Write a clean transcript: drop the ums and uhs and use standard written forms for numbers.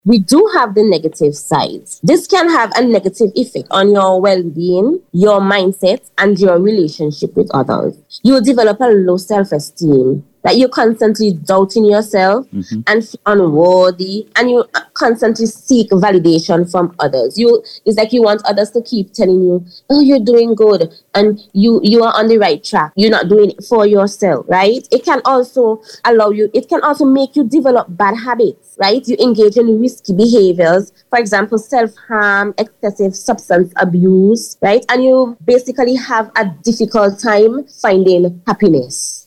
we do have the negative sides. This can have a negative effect on your well-being, your mindset, and your relationship with others. You will develop a low self-esteem, that you're constantly doubting yourself and feel unworthy, and you constantly seek validation from others. It's like you want others to keep telling you, oh, you're doing good, and you are on the right track. You're not doing it for yourself, right? It can also make you develop bad habits, right? You engage in risky behaviors, for example, self-harm, excessive substance abuse, right? And you basically have a difficult time finding happiness.